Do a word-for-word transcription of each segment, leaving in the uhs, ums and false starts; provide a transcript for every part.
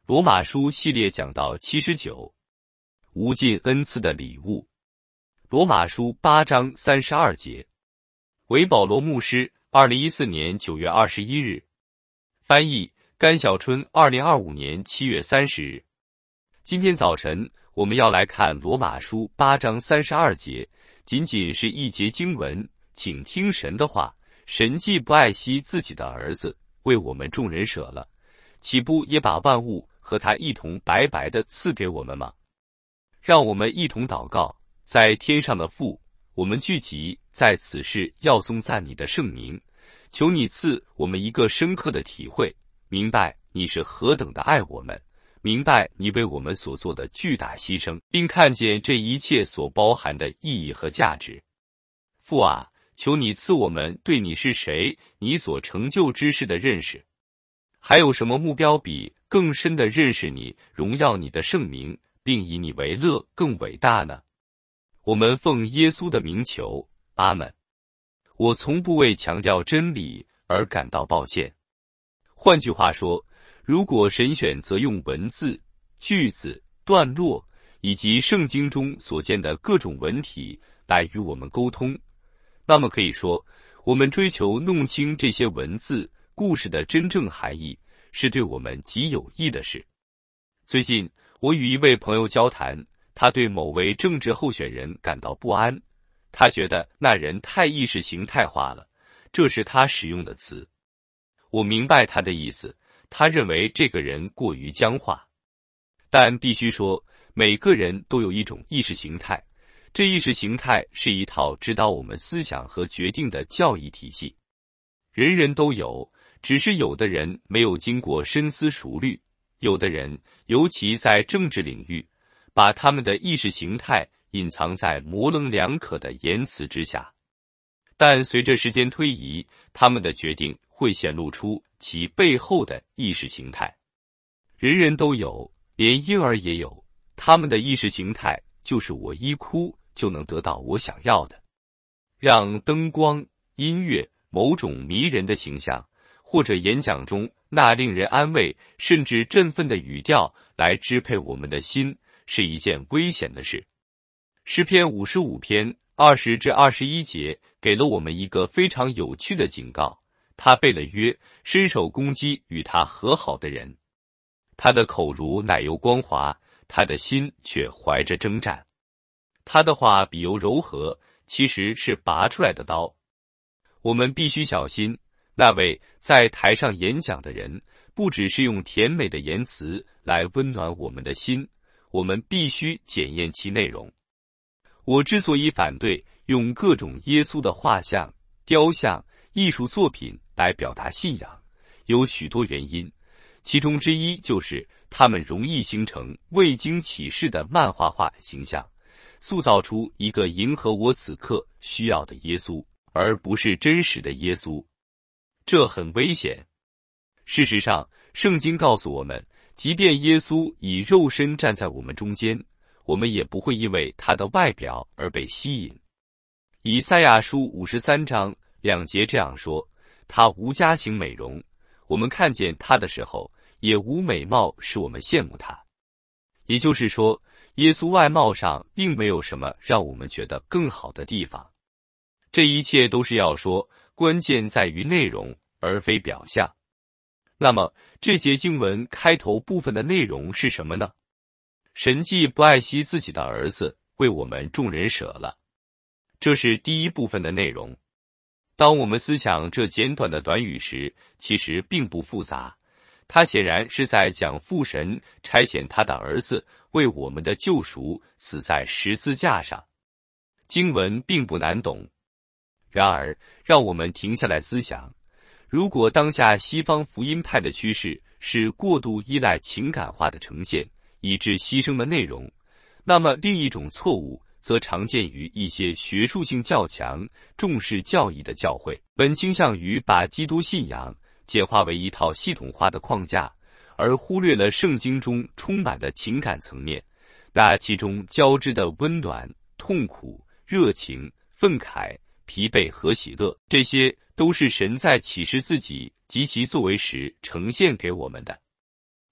罗马书系列讲到七十九，无尽恩赐的礼物。罗马书八章三十二节。为保罗牧师，二零一四年九月二十一日。翻译甘小春，二零二五年七月三十日。今天早晨我们要来看罗马书八章三十二节，仅仅是一节经文，请听神的话。神既不爱惜自己的儿子，为我们众人舍了，岂不也把万物和他一同白白的赐给我们吗？让我们一同祷告。在天上的父，我们聚集在此事要颂赞你的圣名，求你赐我们一个深刻的体会，明白你是何等的爱我们，明白你为我们所做的巨大牺牲，并看见这一切所包含的意义和价值。父啊，求你赐我们对你是谁，你所成就之事的认识。还有什么目标比更深的认识你，荣耀你的圣名，并以你为乐更伟大呢？我们奉耶稣的名求，阿们。我从不为强调真理而感到抱歉。换句话说，如果神选择用文字、句子、段落以及圣经中所见的各种文体来与我们沟通，那么可以说，我们追求弄清这些文字、故事的真正含义，是对我们极有益的事。最近，我与一位朋友交谈，他对某位政治候选人感到不安，他觉得那人太意识形态化了，这是他使用的词。我明白他的意思，他认为这个人过于僵化。但必须说，每个人都有一种意识形态，这意识形态是一套指导我们思想和决定的教义体系。人人都有，只是有的人没有经过深思熟虑，有的人，尤其在政治领域，把他们的意识形态隐藏在模棱两可的言辞之下。但随着时间推移，他们的决定会显露出其背后的意识形态。人人都有，连婴儿也有，他们的意识形态就是我一哭就能得到我想要的。让灯光、音乐、某种迷人的形象，或者演讲中那令人安慰甚至振奋的语调来支配我们的心，是一件危险的事。诗篇五十五篇二十至二十一节给了我们一个非常有趣的警告。他背了约，伸手攻击与他和好的人。他的口如奶油光滑，他的心却怀着征战。他的话比油柔和，其实是拔出来的刀。我们必须小心，那位在台上演讲的人，不只是用甜美的言辞来温暖我们的心，我们必须检验其内容。我之所以反对用各种耶稣的画像、雕像、艺术作品来表达信仰，有许多原因，其中之一就是他们容易形成未经启示的漫画化形象，塑造出一个迎合我此刻需要的耶稣，而不是真实的耶稣。这很危险。事实上，圣经告诉我们，即便耶稣以肉身站在我们中间，我们也不会因为他的外表而被吸引。以赛亚书五十三章两节这样说，他无家行美容，我们看见他的时候，也无美貌使我们羡慕他。也就是说，耶稣外貌上并没有什么让我们觉得更好的地方。这一切都是要说，关键在于内容，而非表象。那么，这节经文开头部分的内容是什么呢？神既不爱惜自己的儿子，为我们众人舍了。这是第一部分的内容。当我们思想这简短的短语时，其实并不复杂。它显然是在讲父神差遣他的儿子为我们的救赎死在十字架上。经文并不难懂。然而，让我们停下来思想，如果当下西方福音派的趋势是过度依赖情感化的呈现，以致牺牲的内容，那么另一种错误则常见于一些学术性较强、重视教义的教会，本倾向于把基督信仰简化为一套系统化的框架，而忽略了圣经中充满的情感层面，那其中交织的温暖、痛苦、热情、愤慨、疲惫和喜乐，这些都是神在启示自己及其作为时呈现给我们的。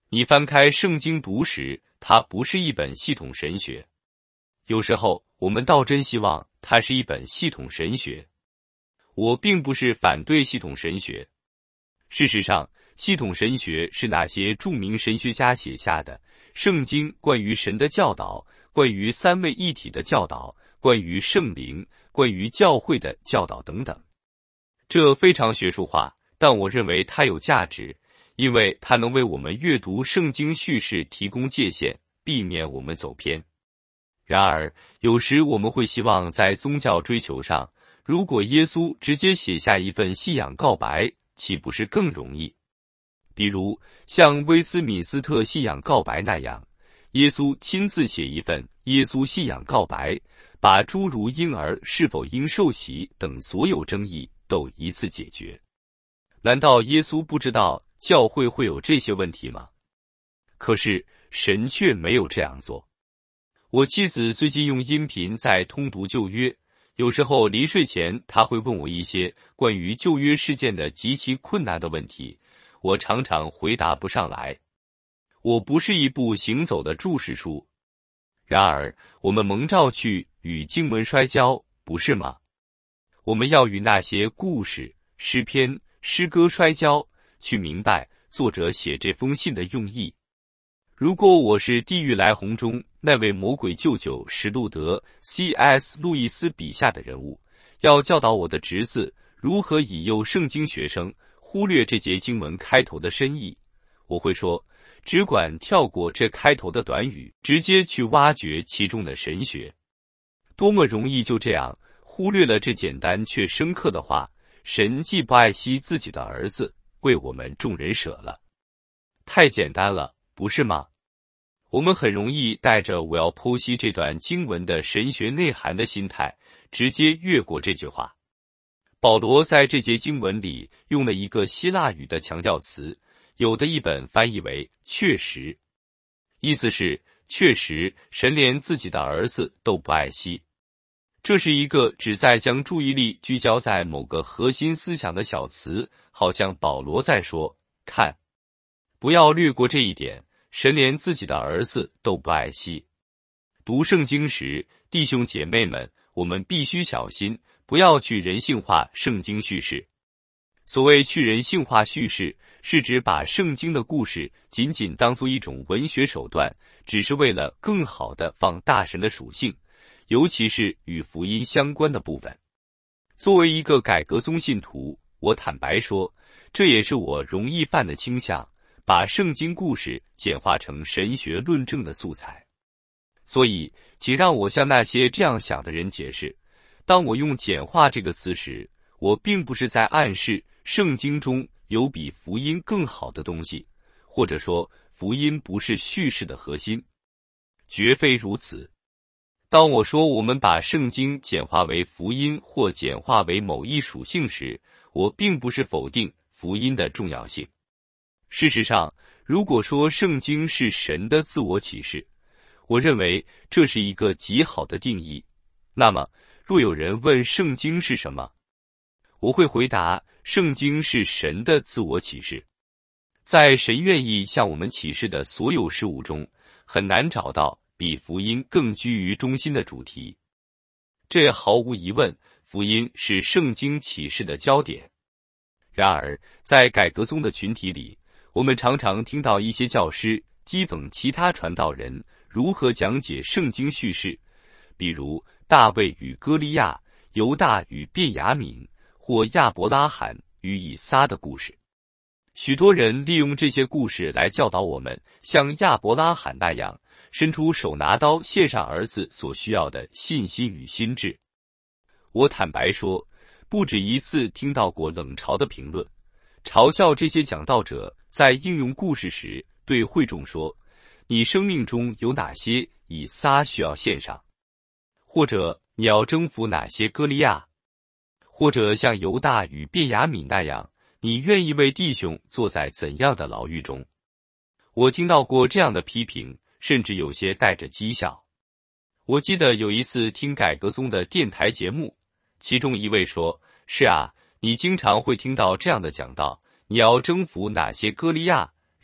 你翻开圣经读时，它不是一本系统神学。有时候我们倒真希望它是一本系统神学。我并不是反对系统神学。事实上，系统神学是那些著名神学家写下的圣经关于神的教导，关于三位一体的教导，关于圣灵，关于教会的教导等等。这非常学术化，但我认为它有价值，因为它能为我们阅读圣经叙事提供界限，避免我们走偏。然而，有时我们会希望在宗教追求上，如果耶稣直接写下一份信仰告白，岂不是更容易？比如像威斯敏斯特信仰告白那样，耶稣亲自写一份耶稣信仰告白，把诸如婴儿是否应受洗等所有争议都一次解决。难道耶稣不知道教会会有这些问题吗？可是神却没有这样做。我妻子最近用音频在通读旧约，有时候临睡前她会问我一些关于旧约事件的极其困难的问题，我常常回答不上来。我不是一部行走的注释书，然而我们蒙召去与经文摔跤，不是吗？我们要与那些故事、诗篇、诗歌摔跤，去明白作者写这封信的用意。如果我是《地狱来鸿》中那位魔鬼舅舅史路德 C S 路易斯笔下的人物，要教导我的侄子如何引诱圣经学生忽略这节经文开头的深意，我会说，只管跳过这开头的短语，直接去挖掘其中的神学。多么容易就这样忽略了这简单却深刻的话：神既不爱惜自己的儿子，为我们众人舍了。太简单了，不是吗？我们很容易带着我要剖析这段经文的神学内涵的心态，直接越过这句话。保罗在这节经文里用了一个希腊语的强调词，有的译本翻译为确实，意思是确实神连自己的儿子都不爱惜。这是一个旨在将注意力聚焦在某个核心思想的小词，好像保罗在说，看，不要略过这一点，神连自己的儿子都不爱惜。读圣经时，弟兄姐妹们，我们必须小心，不要去人性化圣经叙事。所谓去人性化叙事，是指把圣经的故事仅仅当作一种文学手段，只是为了更好地放大神的属性，尤其是与福音相关的部分。作为一个改革宗信徒，我坦白说，这也是我容易犯的倾向，把圣经故事简化成神学论证的素材。所以，请让我向那些这样想的人解释，当我用简化这个词时，我并不是在暗示圣经中有比福音更好的东西，或者说福音不是叙事的核心。绝非如此。当我说我们把圣经简化为福音或简化为某一属性时，我并不是否定福音的重要性。事实上，如果说圣经是神的自我启示，我认为这是一个极好的定义。那么，若有人问圣经是什么，我会回答，圣经是神的自我启示。在神愿意向我们启示的所有事物中，很难找到比福音更居于中心的主题。这毫无疑问，福音是圣经启示的焦点。然而，在改革宗的群体里，我们常常听到一些教师讥讽其他传道人如何讲解圣经叙事，比如大卫与歌利亚、犹大与便雅悯，或亚伯拉罕与以撒的故事。许多人利用这些故事来教导我们，像亚伯拉罕那样，伸出手拿刀献上儿子所需要的信心与心智。我坦白说，不止一次听到过冷嘲的评论，嘲笑这些讲道者在应用故事时对会众说，你生命中有哪些以撒需要献上，或者你要征服哪些歌利亚，或者像犹大与便雅悯那样，你愿意为弟兄坐在怎样的牢狱中。我听到过这样的批评，甚至有些带着讥笑。我记得有一次听改革宗的电台节目，其中一位说，是啊，你经常会听到这样的讲道，你要征服哪些歌利亚，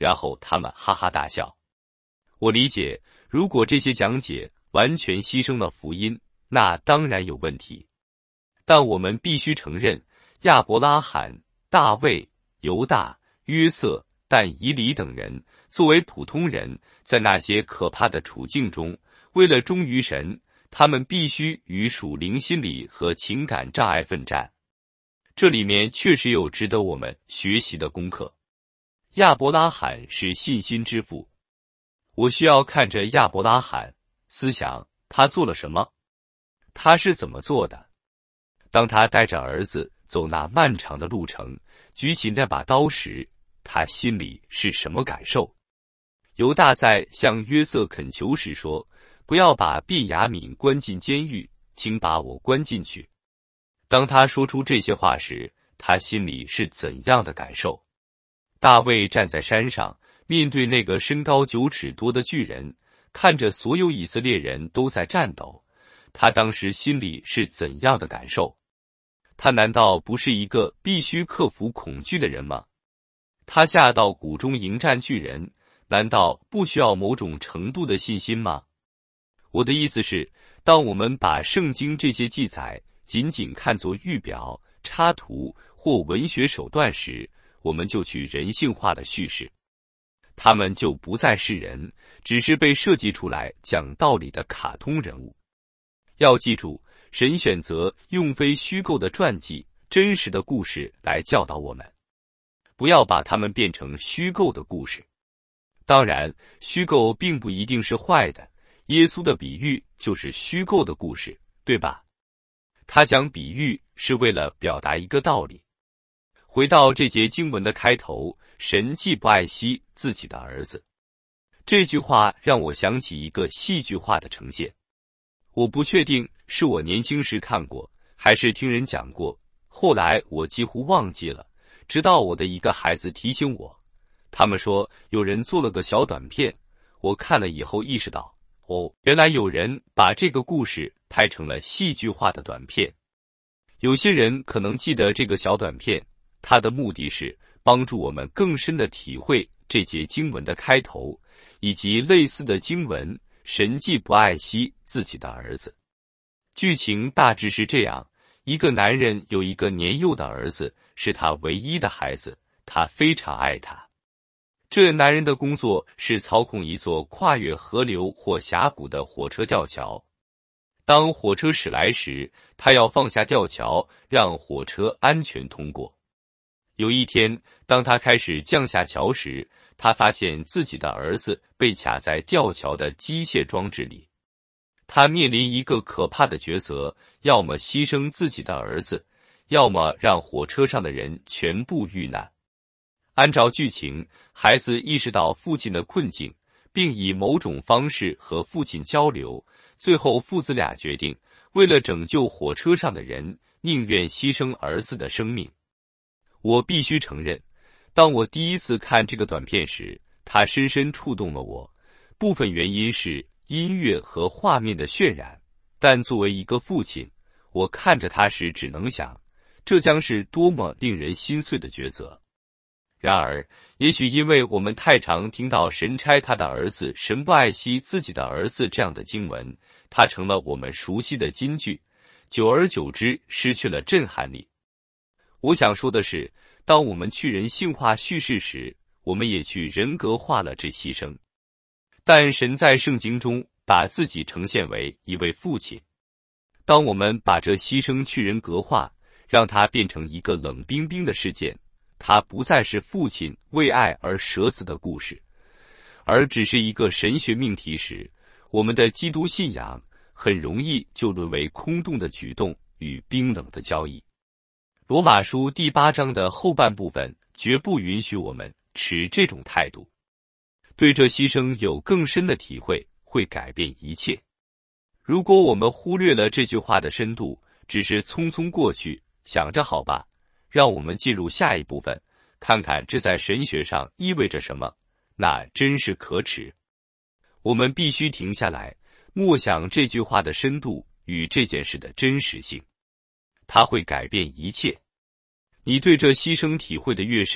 然后他们哈哈大笑。我理解，如果这些讲解完全牺牲了福音，那当然有问题。但我们必须承认，亚伯拉罕、大卫、犹大、约瑟、但以理等人作为普通人，在那些可怕的处境中，为了忠于神，他们必须与属灵心理和情感障碍奋战。这里面确实有值得我们学习的功课。亚伯拉罕是信心之父，我需要看着亚伯拉罕，思想他做了什么，他是怎么做的。当他带着儿子走那漫长的路程，举起那把刀时，他心里是什么感受？犹大在向约瑟恳求时说，不要把便雅悯关进监狱，请把我关进去。当他说出这些话时，他心里是怎样的感受？大卫站在山上，面对那个身高九尺多的巨人，看着所有以色列人都在战斗，他当时心里是怎样的感受？他难道不是一个必须克服恐惧的人吗？他下到谷中迎战巨人，难道不需要某种程度的信心吗？我的意思是，当我们把圣经这些记载仅仅看作预表、插图或文学手段时，我们就去人性化的叙事，他们就不再是人，只是被设计出来讲道理的卡通人物。要记住，神选择用非虚构的传记、真实的故事来教导我们，不要把它们变成虚构的故事。当然，虚构并不一定是坏的，耶稣的比喻就是虚构的故事，对吧？他讲比喻是为了表达一个道理。回到这节经文的开头，神既不爱惜自己的儿子，这句话让我想起一个戏剧化的呈现。我不确定是我年轻时看过，还是听人讲过，后来我几乎忘记了，直到我的一个孩子提醒我。他们说有人做了个小短片，我看了以后意识到，哦，原来有人把这个故事拍成了戏剧化的短片。有些人可能记得这个小短片，它的目的是帮助我们更深地体会这节经文的开头，以及类似的经文，神既不爱惜自己的儿子。剧情大致是这样，一个男人有一个年幼的儿子，是他唯一的孩子，他非常爱他。这男人的工作是操控一座跨越河流或峡谷的火车吊桥。当火车驶来时，他要放下吊桥，让火车安全通过。有一天，当他开始降下桥时，他发现自己的儿子被卡在吊桥的机械装置里。他面临一个可怕的抉择，要么牺牲自己的儿子，要么让火车上的人全部遇难。按照剧情，孩子意识到父亲的困境，并以某种方式和父亲交流，最后父子俩决定，为了拯救火车上的人，宁愿牺牲儿子的生命。我必须承认，当我第一次看这个短片时，它深深触动了我。部分原因是音乐和画面的渲染，但作为一个父亲，我看着他时只能想，这将是多么令人心碎的抉择。然而，也许因为我们太常听到神差他的儿子，神不爱惜自己的儿子这样的经文，它成了我们熟悉的金句，久而久之失去了震撼力。我想说的是，当我们去人性化叙事时，我们也去人格化了这牺牲。但神在圣经中把自己呈现为一位父亲。当我们把这牺牲去人格化，让它变成一个冷冰冰的事件，它不再是父亲为爱而舍子的故事，而只是一个神学命题时，我们的基督信仰很容易就沦为空洞的举动与冰冷的交易。罗马书第八章的后半部分绝不允许我们持这种态度。对这牺牲有更深的体会，会改变一切。如果我们忽略了这句话的深度，只是匆匆过去，想着好吧，让我们进入下一部分，看看这在神学上意味着什么，那真是可耻。我们必须停下来，默想这句话的深度与这件事的真实性，它会改变一切。你对这牺牲体会的越深，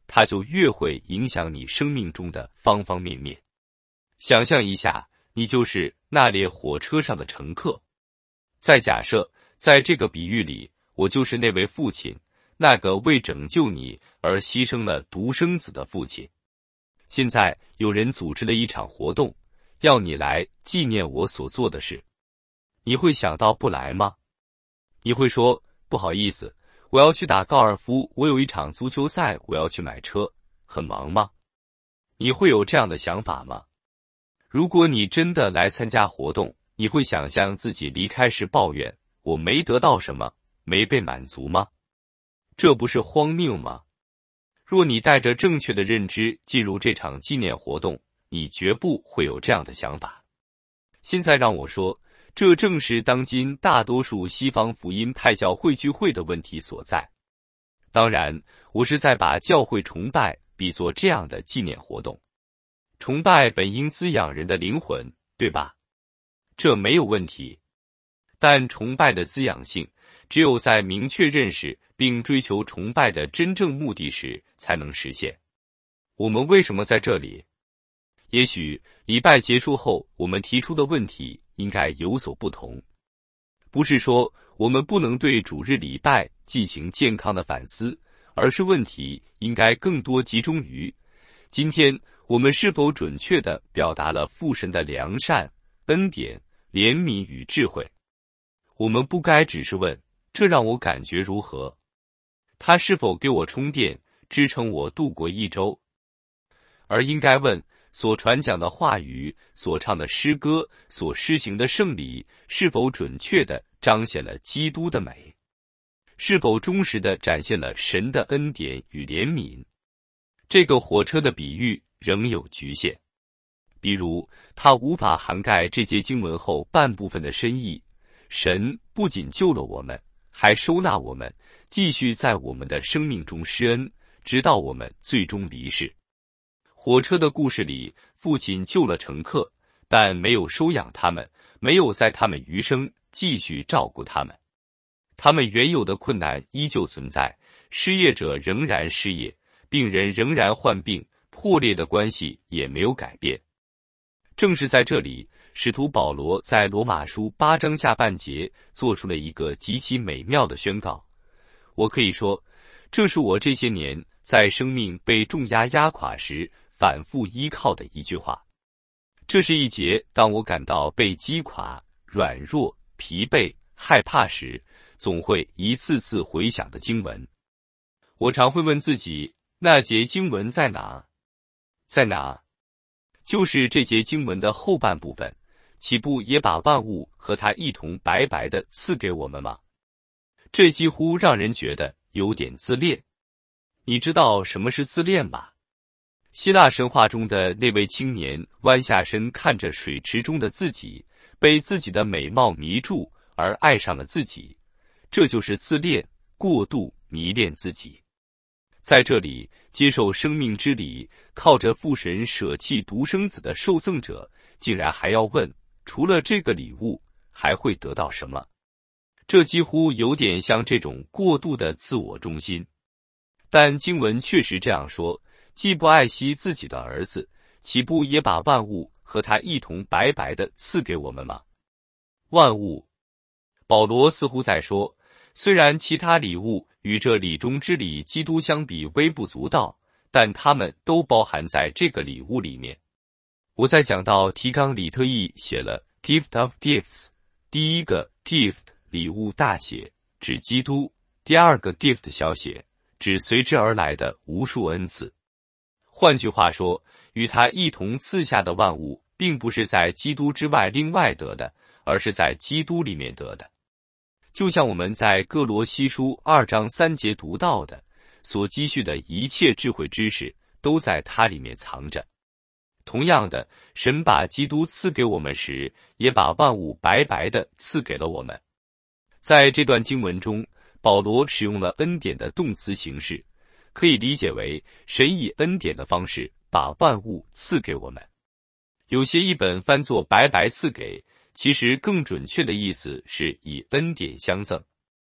它就越会影响你生命中的方方面面。想象一下，你就是那列火车上的乘客。再假设，在这个比喻里，我就是那位父亲，那个为拯救你而牺牲了独生子的父亲。现在有人组织了一场活动，要你来纪念我所做的事，你会想到不来吗？你会说，不好意思，我要去打高尔夫，我有一场足球赛，我要去买车，很忙吗？你会有这样的想法吗？如果你真的来参加活动，你会想象自己离开时抱怨，我没得到什么，没被满足吗？这不是荒谬吗？若你带着正确的认知进入这场纪念活动，你绝不会有这样的想法。现在让我说，这正是当今大多数西方福音派教会聚会的问题所在。当然，我是在把教会崇拜比作这样的纪念活动。崇拜本应滋养人的灵魂，对吧？这没有问题。但崇拜的滋养性，只有在明确认识并追求崇拜的真正目的时才能实现。我们为什么在这里？也许礼拜结束后，我们提出的问题应该有所不同。不是说我们不能对主日礼拜进行健康的反思，而是问题应该更多集中于今天我们是否准确地表达了父神的良善、恩典、怜悯与智慧。我们不该只是问，这让我感觉如何？他是否给我充电，支撑我度过一周？而应该问，所传讲的话语、所唱的诗歌、所施行的圣礼，是否准确地彰显了基督的美？是否忠实地展现了神的恩典与怜悯？这个火车的比喻仍有局限，比如，它无法涵盖这节经文后半部分的深意。神不仅救了我们，还收纳我们，继续在我们的生命中施恩，直到我们最终离世。火车的故事里，父亲救了乘客，但没有收养他们，没有在他们余生继续照顾他们。他们原有的困难依旧存在，失业者仍然失业，病人仍然患病，破裂的关系也没有改变。正是在这里，使徒保罗在罗马书八章下半节做出了一个极其美妙的宣告。我可以说，这是我这些年在生命被重压压垮时反复依靠的一句话。这是一节当我感到被击垮、软弱、疲惫、害怕时，总会一次次回想的经文。我常会问自己，那节经文在哪？在哪？就是这节经文的后半部分，岂不也把万物和他一同白白的赐给我们吗？这几乎让人觉得有点自恋。你知道什么是自恋吧？希腊神话中的那位青年弯下身看着水池中的自己，被自己的美貌迷住而爱上了自己，这就是自恋，过度迷恋自己。在这里，接受生命之礼，靠着父神舍弃独生子的受赠者，竟然还要问，除了这个礼物，还会得到什么？这几乎有点像这种过度的自我中心。但经文确实这样说，既不爱惜自己的儿子，岂不也把万物和他一同白白的赐给我们吗？万物，保罗似乎在说，虽然其他礼物与这礼中之礼基督相比微不足道，但它们都包含在这个礼物里面。我在讲到提纲里特意写了 gift of gifts， 第一个 gift 礼物大写指基督，第二个 gift 小写指随之而来的无数恩赐。换句话说，与他一同赐下的万物并不是在基督之外另外得的，而是在基督里面得的。就像我们在哥罗西书二章三节读到的，所积蓄的一切智慧知识都在它里面藏着。同样的，神把基督赐给我们时，也把万物白白的赐给了我们。在这段经文中，保罗使用了恩典的动词形式，可以理解为神以恩典的方式把万物赐给我们。有些译本翻作白白赐给，其实更准确的意思是以恩典相赠。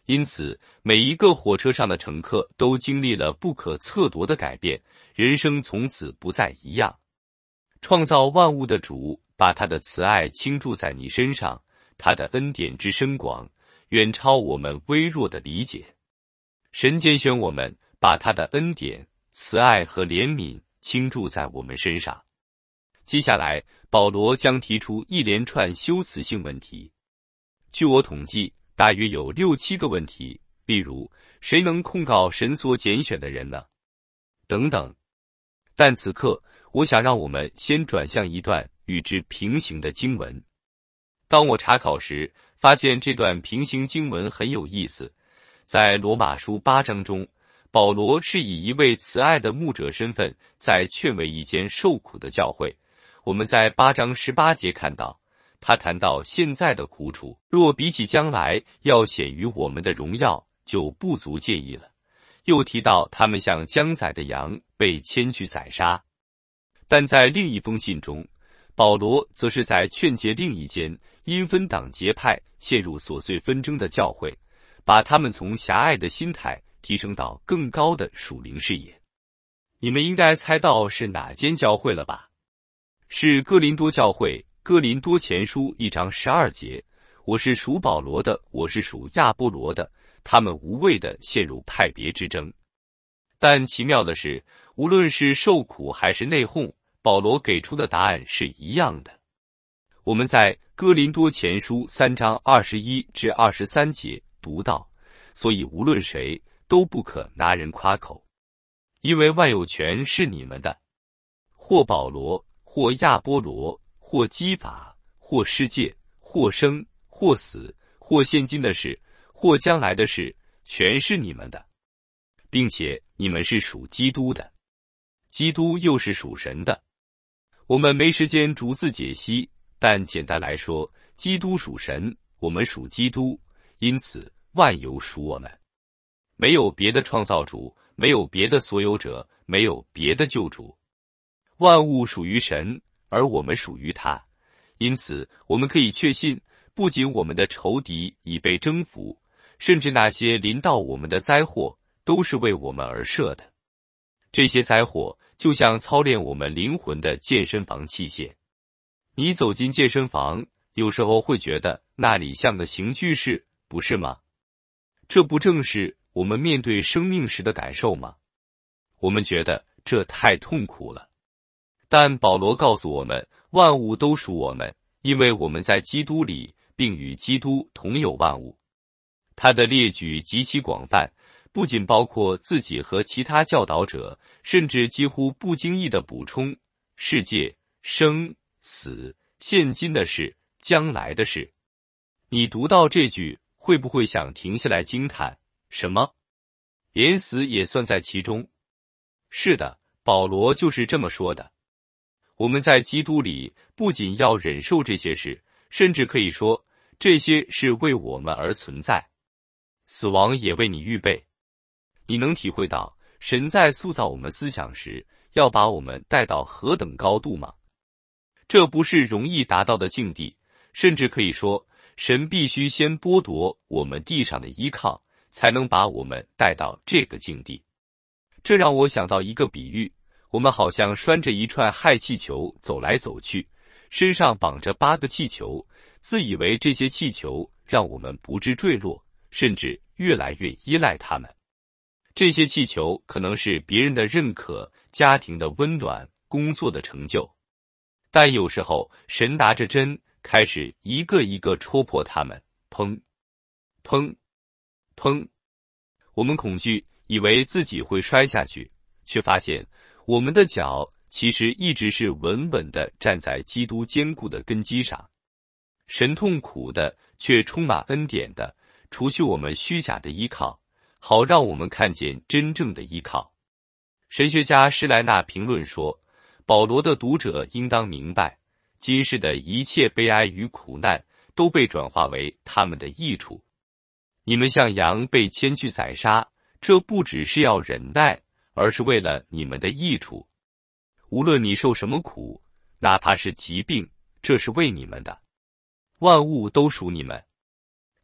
因此，每一个火车上的乘客都经历了不可测度的改变，人生从此不再一样。创造万物的主，把他的慈爱倾注在你身上，他的恩典之深广，远超我们微弱的理解。神拣选我们，把他的恩典、慈爱和怜悯倾注在我们身上。接下来，保罗将提出一连串修辞性问题。据我统计，大约有六七个问题，例如谁能控告神所拣选的人呢？等等。但此刻，我想让我们先转向一段与之平行的经文。当我查考时，发现这段平行经文很有意思。在罗马书八章中，保罗是以一位慈爱的牧者身份，在劝慰一间受苦的教会。我们在八章十八节看到，他谈到现在的苦楚，若比起将来要显于我们的荣耀，就不足介意了。又提到他们像将宰的羊被牵去宰杀。但在另一封信中，保罗则是在劝诫另一间因分党结派陷入琐碎纷争的教会，把他们从狭隘的心态提升到更高的属灵视野。你们应该猜到是哪间教会了吧？是哥林多教会。哥林多前书一章十二节，我是属保罗的，我是属亚波罗的，他们无谓的陷入派别之争。但奇妙的是，无论是受苦还是内讧，保罗给出的答案是一样的。我们在哥林多前书三章二十一至二十三节读到，所以无论谁都不可拿人夸口，因为万有权是你们的，或保罗，或亚波罗，或基法，或世界，或生，或死，或现今的事，或将来的事，全是你们的，并且你们是属基督的，基督又是属神的。我们没时间逐字解析，但简单来说，基督属神，我们属基督，因此万有属我们。没有别的创造主，没有别的所有者，没有别的救主。万物属于神，而我们属于他。因此，我们可以确信，不仅我们的仇敌已被征服，甚至那些临到我们的灾祸，都是为我们而设的。这些灾祸就像操练我们灵魂的健身房器械。你走进健身房，有时候会觉得那里像个刑具室，不是吗？这不正是我们面对生命时的感受吗？我们觉得这太痛苦了。但保罗告诉我们，万物都属我们，因为我们在基督里，并与基督同有万物。他的列举极其广泛，不仅包括自己和其他教导者，甚至几乎不经意的补充世界、生、死、现今的事、将来的事。你读到这句，会不会想停下来惊叹，什么？连死也算在其中？是的，保罗就是这么说的。我们在基督里不仅要忍受这些事，甚至可以说，这些是为我们而存在。死亡也为你预备。你能体会到神在塑造我们思想时，要把我们带到何等高度吗？这不是容易达到的境地，甚至可以说，神必须先剥夺我们地上的依靠，才能把我们带到这个境地。这让我想到一个比喻，我们好像拴着一串氦气球走来走去，身上绑着八个气球，自以为这些气球让我们不致坠落，甚至越来越依赖它们。这些气球可能是别人的认可、家庭的温暖、工作的成就，但有时候神拿着针开始一个一个戳破它们，砰砰砰。我们恐惧，以为自己会摔下去，却发现我们的脚其实一直是稳稳地站在基督坚固的根基上。神痛苦的，却充满恩典的，除去我们虚假的依靠，好让我们看见真正的依靠。神学家施莱纳评论说，保罗的读者应当明白，今世的一切悲哀与苦难都被转化为他们的益处。你们像羊被牵去宰杀，这不只是要忍耐，而是为了你们的益处。无论你受什么苦，哪怕是疾病，这是为你们的。万物都属你们。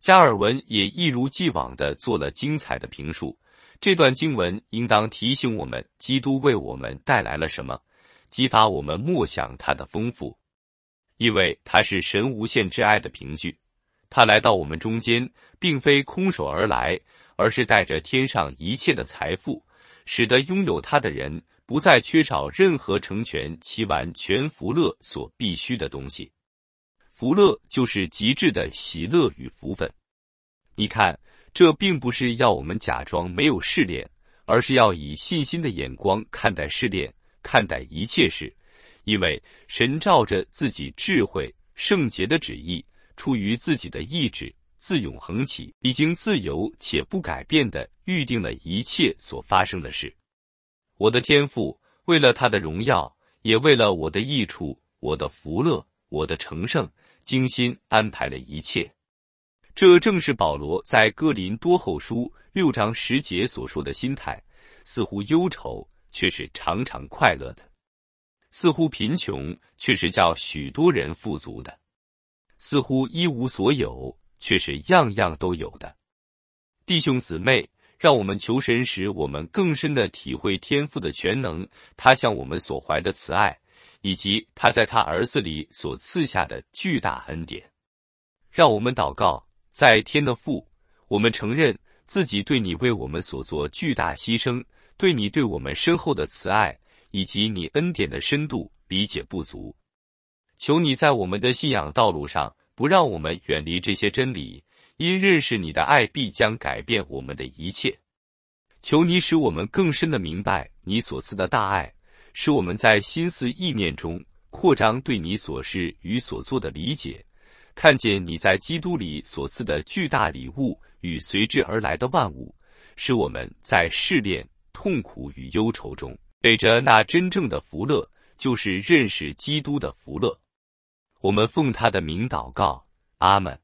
加尔文也一如既往地做了精彩的评述。这段经文应当提醒我们，基督为我们带来了什么，激发我们默想他的丰富。因为他是神无限之爱的凭据，他来到我们中间，并非空手而来，而是带着天上一切的财富，使得拥有他的人不再缺少任何成全其完全福乐所必须的东西。福乐就是极致的喜乐与福分。你看，这并不是要我们假装没有试炼，而是要以信心的眼光看待试炼，看待一切事。因为神照着自己智慧圣洁的旨意，出于自己的意志，自永恒起，已经自由且不改变地预定了一切所发生的事。我的天父为了他的荣耀，也为了我的益处，我的福乐，我的成圣，精心安排了一切。这正是保罗在哥林多后书六章十节所说的心态，似乎忧愁，却是常常快乐的；似乎贫穷，却是叫许多人富足的；似乎一无所有，却是样样都有的。弟兄姊妹，让我们求神使我们更深地体会天父的全能，他向我们所怀的慈爱，以及他在他儿子里所赐下的巨大恩典。让我们祷告，在天的父，我们承认自己对你为我们所做巨大牺牲，对你对我们深厚的慈爱，以及你恩典的深度理解不足。求你在我们的信仰道路上，不让我们远离这些真理，因认识你的爱必将改变我们的一切。求你使我们更深地明白你所赐的大爱，使我们在心思意念中扩张对你所事与所做的理解，看见你在基督里所赐的巨大礼物与随之而来的万物，使我们在试炼、痛苦与忧愁中背着那真正的福乐，就是认识基督的福乐。我们奉他的名祷告，阿们。